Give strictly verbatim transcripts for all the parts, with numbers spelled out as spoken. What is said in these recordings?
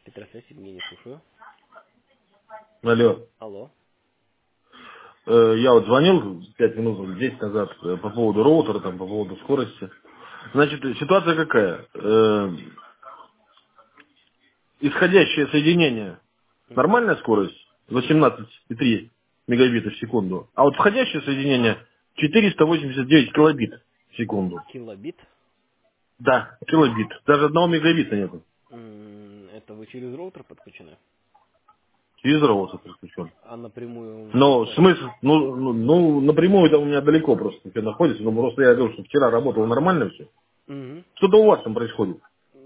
Петросвязь, Евгений, слушаю. Алло. Алло. Э, Я вот звонил пять минут, десять назад э, по поводу роутера, там, по поводу скорости. Значит, э, ситуация какая? Э, Исходящее соединение. Мгм. Нормальная скорость восемнадцать и три мегабита в секунду. А вот входящее соединение четыреста восемьдесят девять килобит в секунду. Килобит. Да, килобит. Даже одного мегабита нету. М, Это вы через роутер подключены? Через роутер подключен. А напрямую Но Wi-Fi? смысл, ну, ну, ну, напрямую там у меня далеко просто все находится. Но просто я говорю, что вчера работало нормально все. Мгм. Что-то у вас там происходит.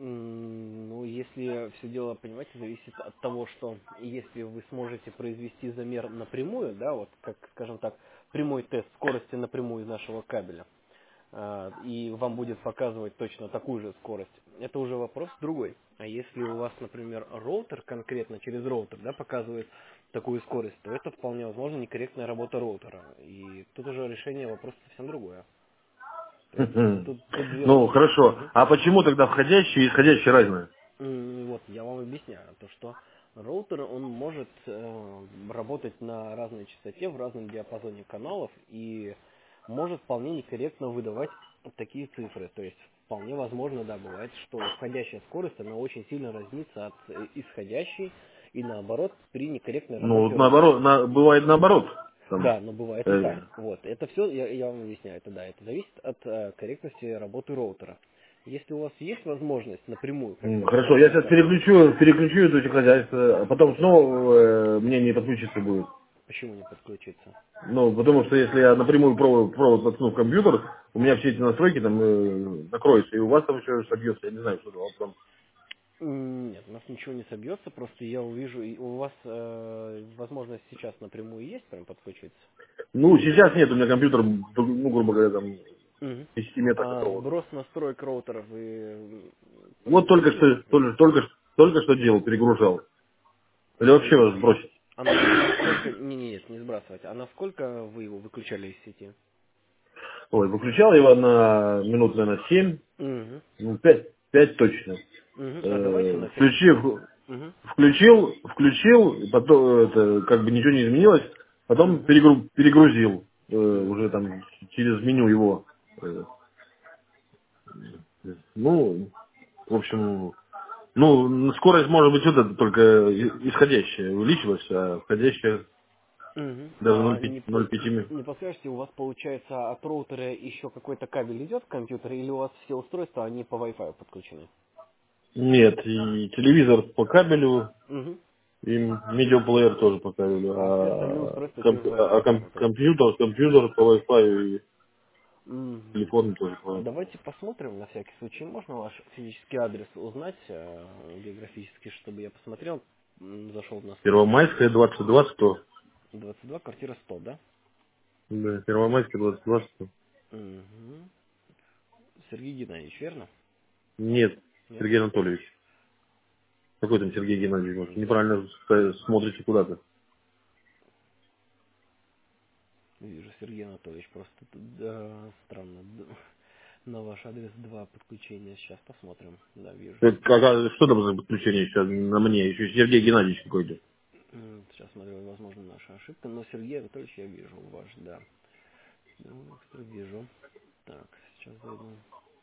М, Ну, если все дело, понимаете, зависит от того, что если вы сможете произвести замер напрямую, да, вот как, скажем так, прямой тест скорости напрямую из нашего кабеля, а, и вам будет показывать точно такую же скорость, это уже вопрос другой. А если у вас, например, роутер конкретно через роутер, да, показывает такую скорость, то это вполне возможно некорректная работа роутера. И тут уже решение вопроса совсем другое. То есть Мгм. тут, тут две Ну, очень... хорошо. Мгм. А почему тогда входящие и исходящие разные? М, Вот, я вам объясняю, то что роутер, он может э, работать на разной частоте, в разном диапазоне каналов и может вполне некорректно выдавать такие цифры. То есть вполне возможно, да, бывает, что входящая скорость, она очень сильно разнится от э, исходящей и наоборот при некорректной Ну, работе вот роутера. наоборот, на- бывает наоборот. Там, Да, но бывает и э, так. Вот. Это все, я, я вам объясняю, это да, это зависит от э, корректности работы роутера. Если у вас есть возможность напрямую, как м, бы, хорошо, скажем я так, сейчас общаться, переключу, переключу это эти хозяйства, а потом снова э, мне не подключиться будет. почему не подключиться? Ну, потому что если я напрямую провод, провод воткну в компьютер, у меня все эти настройки там э, накроются, и у вас там еще собьется, я не знаю, что там. М, Нет, у нас ничего не собьется, просто я увижу, и у вас э, возможность сейчас напрямую есть прям подключиться? Ну, сейчас нет, у меня компьютер, ну, грубо говоря, там, Мгм. в десяти метрах от А провода. сброс настроек роутера вы м, Вот только производили? что, только, только, только что делал, перегружал. Или вообще Мгм. вас сбросить? А, на- а насколько, не, не, нет, не сбрасывать, а насколько вы его выключали из сети? Ой, выключал его на минут, наверное, семь, Угу. ну, пять, пять точно. Угу. А давайте Э, на всякий случай. Включил, Угу. включил, включил, и потом, это, как бы ничего не изменилось, потом Угу. перегру- перегрузил, э, Угу. уже там через меню его. э, Ну, в общем, ну, скорость может быть вот это только и- исходящая увеличилась, а входящая Угу. даже А ноль целых не, пять по- ми. не подскажете, у вас получается от роутера еще какой-то кабель идет в компьютер, или у вас все устройства, они по Wi-Fi подключены? Нет, и телевизор по кабелю, Угу. и медиаплеер тоже по кабелю, А все остальные а, устройства через комп- а Wi-Fi ком- работают. компьютер, компьютер по Wi-Fi и Мгм. телефон тоже по Wi-Fi. Давайте посмотрим на всякий случай. Можно ваш физический адрес узнать э, географически, чтобы я посмотрел, м, зашел в настройки. Первомайская двадцать два сто. двадцать два, квартира сто, да? Да, Первомайская двадцать два сто. Угу. Сергей Геннадьевич, верно? Нет, Нет? Сергей Анатольевич. Какой там Сергей Геннадьевич? Может, Мгм. неправильно ста- смотрите куда-то. Вижу, Сергей Анатольевич, просто тут, да, странно. д- На ваш адрес два подключения. Сейчас посмотрим. Да, вижу. Так, а- а что там за подключение еще на мне? Еще Сергей Геннадьевич какой-то. М, Сейчас смотрю, возможно, наша ошибка. Но Сергей Анатольевич я вижу ваш, да. Ну, экстра вижу. Так, сейчас зайду.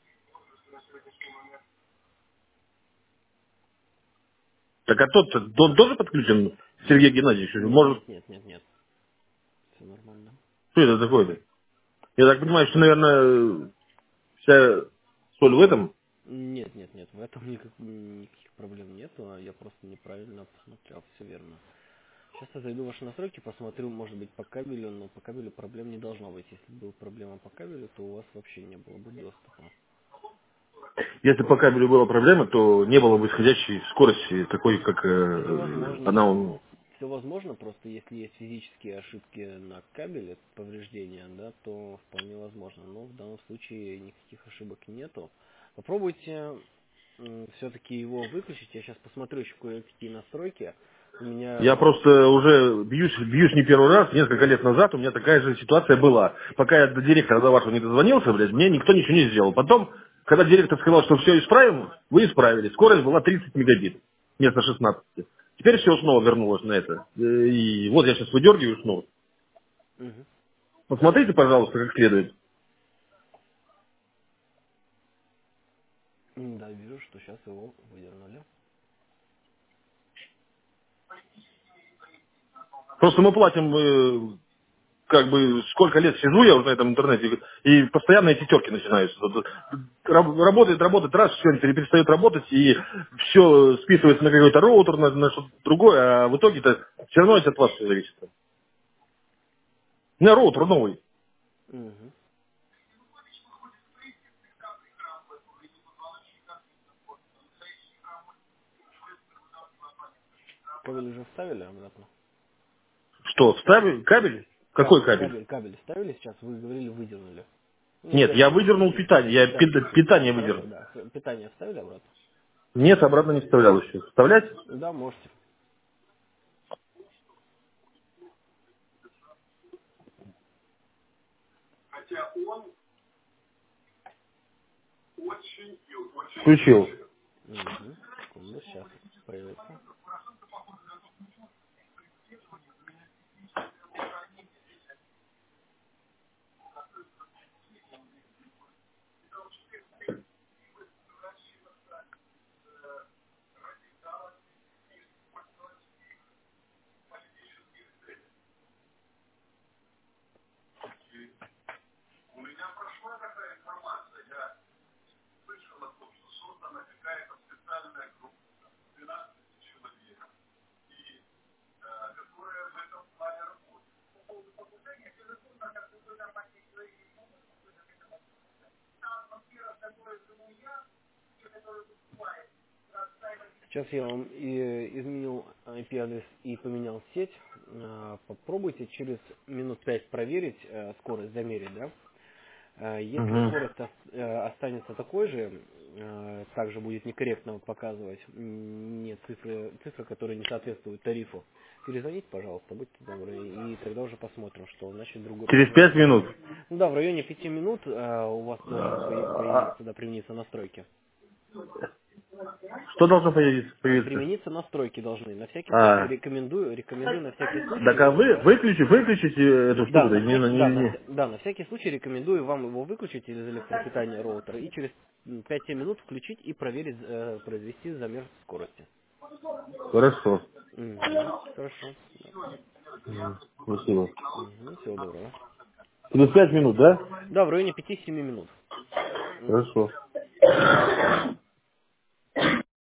Так а тот, тот тоже подключен, Сергей Нет, Геннадьевич? Может, нет, нет, нет, нет. Все нормально. что это такое-то? Я так понимаю, что, наверное, вся соль в этом. Нет, нет, нет, в этом никак- никаких проблем нету, а я просто неправильно посмотрел, все верно. Сейчас я зайду в ваши настройки, посмотрю, может быть, по кабелю, но по кабелю проблем не должно быть. Если бы была проблема по кабелю, то у вас вообще не было бы доступа. Если по кабелю была проблема, то не было бы исходящей скорости такой, как Все э, возможно, она. но все возможно, просто если есть физические ошибки на кабеле, повреждения, да, то вполне возможно. Но в данном случае никаких ошибок нету. Попробуйте все-таки его выключить. Я сейчас посмотрю еще кое-какие настройки. У меня... Я просто уже бьюсь, бьюсь не первый раз, несколько лет назад у меня такая же ситуация была. Пока я до директора до вашего не дозвонился, блядь, мне никто ничего не сделал. Потом, когда директор сказал, что все исправим, вы исправили. Скорость была тридцать мегабит. вместо шестнадцати. Теперь все снова вернулось на это. Э, И вот я сейчас выдергиваю снова. Мгм. Посмотрите, пожалуйста, как следует. М, Да, вижу, что сейчас его выдернули. Просто мы платим, э, как бы, сколько лет сижу я уже на этом интернете, и постоянно эти терки начинаются. Вот, раб- Работает, работает, раз, все, перестает работать, и все списывается на какой-то роутер, на, на что-то другое, а в итоге-то все равно это от вас все зависит. У меня роутер новый. Мгм. Кабель уже вставили обратно? Что, вставили кабель? Какой Кабель, кабель? кабель, кабель вставили сейчас, вы говорили, выдернули. Ну, Нет, для я выдернул специфики, питание, для я питания. пи- питание Хорошо, выдернул. да. Х- Питание вставили обратно? Нет, обратно не вставлял еще. Вставлять? Да, можете. Включил. Угу. Секунду, сейчас появится. Сейчас я вам и изменил ай пи-адрес и поменял сеть. А, Попробуйте через минут пять проверить э, скорость, замерить, да? Э, Если Угу. скорость ос- э, останется такой же, э, также будет некорректно показывать м, не цифры, цифры, которые не соответствуют тарифу, перезвоните, пожалуйста, будьте добры, и тогда уже посмотрим, что значит другой Через прогноз. пять минут. Ну да, в районе пяти минут э, у вас должны поя- А, появиться, да, примениться настройки. что должно появиться? Э, появиться? Примениться настройки должны. На всякий случай А, рекомендую, рекомендую на всякий так а случай, вы э, выключи, выключите эту да, штуку-то. на Не, всякий, не, да, на, не. вся- да, на всякий случай рекомендую вам его выключить из электропитания роутера и через м, пять-семь минут включить и проверить, э, произвести замер скорости. Хорошо. Мгм. Хорошо. М, Спасибо. Угу. Всего доброго. Через пять минут, да? Да, в районе пяти-семи минут. Мгм. Хорошо.